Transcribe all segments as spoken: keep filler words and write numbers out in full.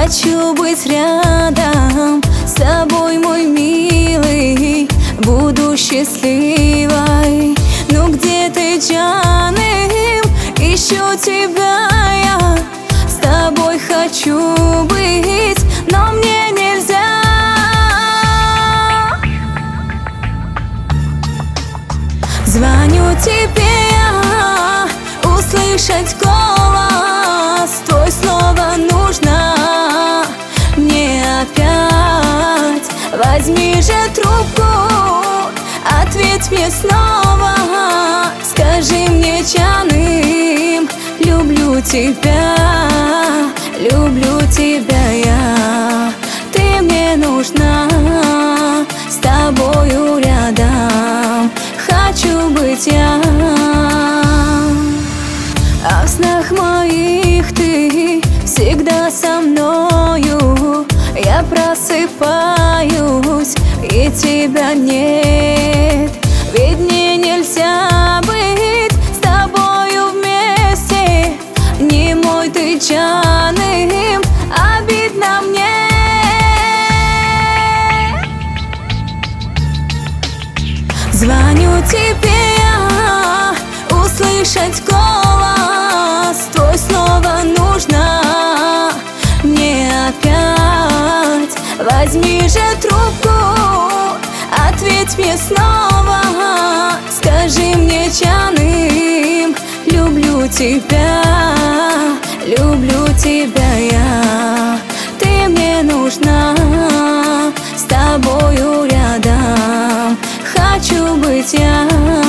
Хочу быть рядом с тобой, мой милый. Буду счастливой. Ну где ты, Джаным? Ищу тебя я. С тобой хочу быть, но мне нельзя. Звоню тебе я, услышать голос твой снова нужно мне опять. Возьми же трубку, ответь мне снова. Скажи мне, Джаным, люблю тебя, люблю тебя я. Ты мне нужна, с тобою рядом хочу быть я. А в снах моих ты всегда со мною. Я просыпаюсь, и тебя нет. Ведь мне нельзя быть с тобою вместе. Не мой ты, Джаным, обидно мне. Звоню тебе я, услышать голос твой снова нужно мне опять. Возьми же трубку, ответь мне снова. Скажи мне, Джаным, люблю тебя, люблю тебя я. Ты мне нужна, с тобою рядом хочу быть я.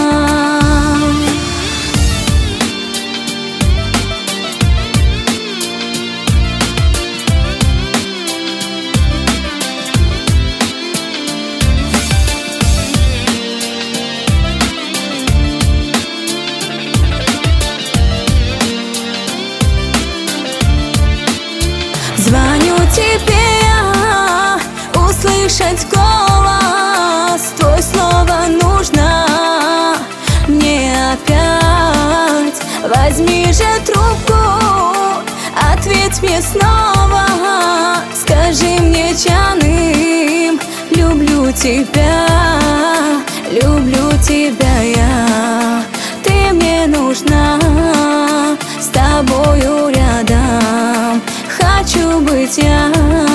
Звоню тебе я, услышать голос твой снова нужно мне опять. Возьми же трубку, ответь мне снова. Скажи мне, Джаным, люблю тебя, люблю тебя я. Ты мне нужна, с тобою рядом хочу быть я.